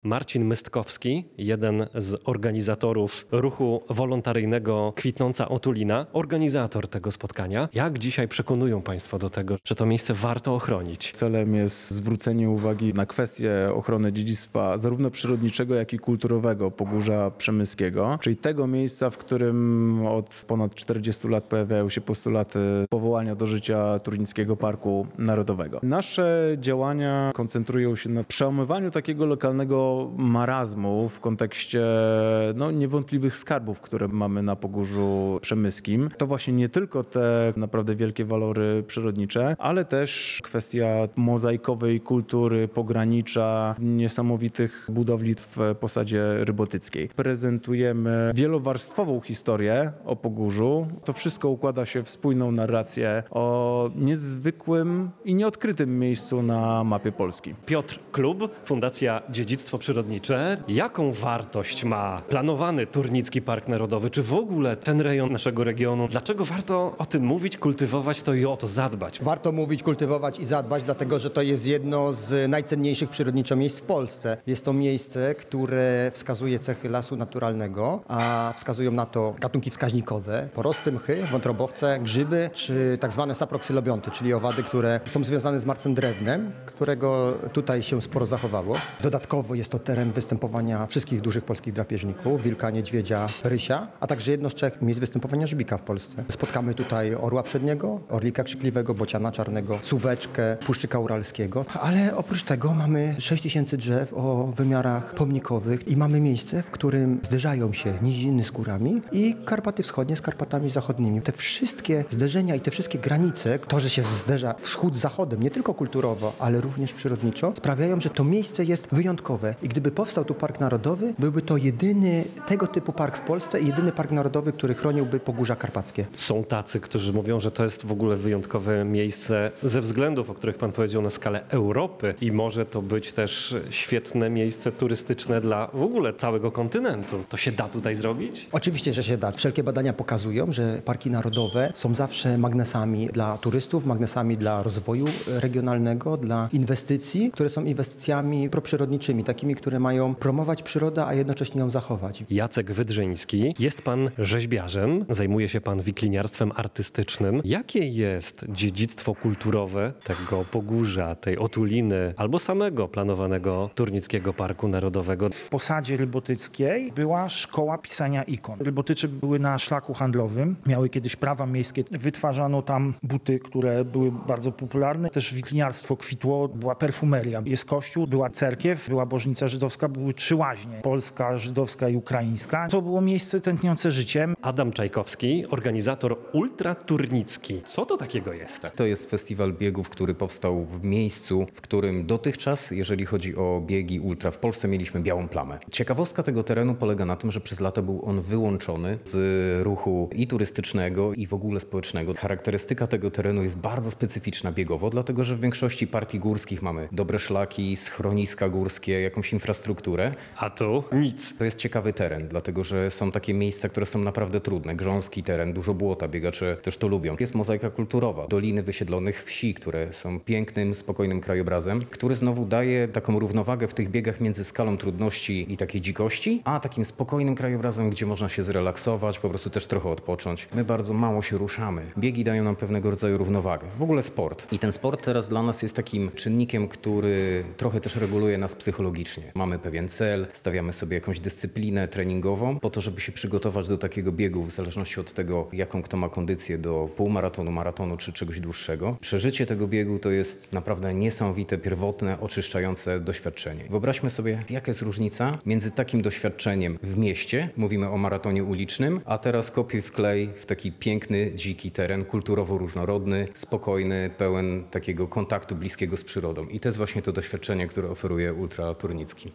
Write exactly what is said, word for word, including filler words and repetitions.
Marcin Mystkowski, jeden z organizatorów ruchu wolontaryjnego Kwitnąca Otulina, organizator tego spotkania. Jak dzisiaj przekonują Państwo do tego, że to miejsce warto ochronić? Celem jest zwrócenie uwagi na kwestię ochrony dziedzictwa zarówno przyrodniczego, jak i kulturowego Pogórza Przemyskiego, czyli tego miejsca, w którym od ponad czterdziestu lat pojawiają się postulaty powołania do życia Turnickiego Parku Narodowego. Nasze działania koncentrują się na przełamywaniu takiego lokalnego marazmu w kontekście no, niewątpliwych skarbów, które mamy na Pogórzu Przemyskim. To właśnie nie tylko te naprawdę wielkie walory przyrodnicze, ale też kwestia mozaikowej kultury, pogranicza, niesamowitych budowli w posadzie rybotyckiej. Prezentujemy wielowarstwową historię o Pogórzu. To wszystko układa się w spójną narrację o niezwykłym i nieodkrytym miejscu na mapie Polski. Piotr Klub, Fundacja Dziedzictwo Przyrodnicze. Jaką wartość ma planowany Turnicki Park Narodowy, czy w ogóle ten rejon naszego regionu? Dlaczego warto o tym mówić, kultywować to i o to zadbać? Warto mówić, kultywować i zadbać, dlatego że to jest jedno z najcenniejszych przyrodniczo miejsc w Polsce. Jest to miejsce, które wskazuje cechy lasu naturalnego, a wskazują na to gatunki wskaźnikowe, porosty, mchy, wątrobowce, grzyby, czy tak zwane saproksylobionty, czyli owady, które są związane z martwym drewnem, którego tutaj się sporo zachowało. Dodatkowo jest to teren występowania wszystkich dużych polskich drapieżników, wilka, niedźwiedzia, rysia, a także jedno z trzech miejsc występowania żbika w Polsce. Spotkamy tutaj orła przedniego, orlika krzykliwego, bociana czarnego, suweczkę, puszczyka uralskiego, ale oprócz tego mamy sześć tysięcy drzew o wymiarach pomnikowych i mamy miejsce, w którym zderzają się niziny z górami i Karpaty Wschodnie z Karpatami Zachodnimi. Te wszystkie zderzenia i te wszystkie granice, to, że się zderza wschód z zachodem, nie tylko kulturowo, ale również przyrodniczo, sprawiają, że to miejsce jest wyjątkowe. I gdyby powstał tu Park Narodowy, byłby to jedyny tego typu park w Polsce i jedyny park narodowy, który chroniłby Pogórza Karpackie. Są tacy, którzy mówią, że to jest w ogóle wyjątkowe miejsce ze względów, o których Pan powiedział, na skalę Europy i może to być też świetne miejsce turystyczne dla w ogóle całego kontynentu. To się da tutaj zrobić? Oczywiście, że się da. Wszelkie badania pokazują, że parki narodowe są zawsze magnesami dla turystów, magnesami dla rozwoju regionalnego, dla inwestycji, które są inwestycjami proprzyrodniczymi, takimi, które mają promować przyrodę, a jednocześnie ją zachować. Jacek Wydrzyński, jest Pan rzeźbiarzem, zajmuje się Pan wikliniarstwem artystycznym. Jakie jest dziedzictwo kulturowe tego Pogórza, tej Otuliny albo samego planowanego Turnickiego Parku Narodowego? W posadzie rybotyckiej była szkoła pisania ikon. Rybotyczy były na szlaku handlowym, miały kiedyś prawa miejskie, wytwarzano tam buty, które były bardzo popularne. Też wikliniarstwo kwitło, była perfumeria, jest kościół, była cerkiew, była bożnica żydowska, były trzy łaźnie, polska, żydowska i ukraińska. To było miejsce tętniące życiem. Adam Czajkowski, organizator Ultra Turnicki. Co to takiego jest? To jest festiwal biegów, który powstał w miejscu, w którym dotychczas, jeżeli chodzi o biegi ultra, w Polsce mieliśmy białą plamę. Ciekawostka tego terenu polega na tym, że przez lata był on wyłączony z ruchu i turystycznego, i w ogóle społecznego. Charakterystyka tego terenu jest bardzo specyficzna biegowo, dlatego że w większości partii górskich mamy dobre szlaki, schroniska górskie, jakąś infrastrukturę. A tu nic. To jest ciekawy teren, dlatego że są takie miejsca, które są naprawdę trudne. Grząski teren, dużo błota, biegacze też to lubią. Jest mozaika kulturowa, doliny wysiedlonych wsi, które są pięknym, spokojnym krajobrazem, który znowu daje taką równowagę w tych biegach między skalą trudności i takiej dzikości, a takim spokojnym krajobrazem, gdzie można się zrelaksować, po prostu też trochę odpocząć. My bardzo mało się ruszamy. Biegi dają nam pewnego rodzaju równowagę. W ogóle sport. I ten sport teraz dla nas jest takim czynnikiem, który trochę też reguluje nas psychologicznie. Mamy pewien cel, stawiamy sobie jakąś dyscyplinę treningową po to, żeby się przygotować do takiego biegu, w zależności od tego, jaką kto ma kondycję do półmaratonu, maratonu czy czegoś dłuższego. Przeżycie tego biegu to jest naprawdę niesamowite, pierwotne, oczyszczające doświadczenie. Wyobraźmy sobie, jaka jest różnica między takim doświadczeniem w mieście, mówimy o maratonie ulicznym, a teraz kopiuj wklej w taki piękny, dziki teren, kulturowo różnorodny, spokojny, pełen takiego kontaktu bliskiego z przyrodą. I to jest właśnie to doświadczenie, które oferuje Ultra Turnicki.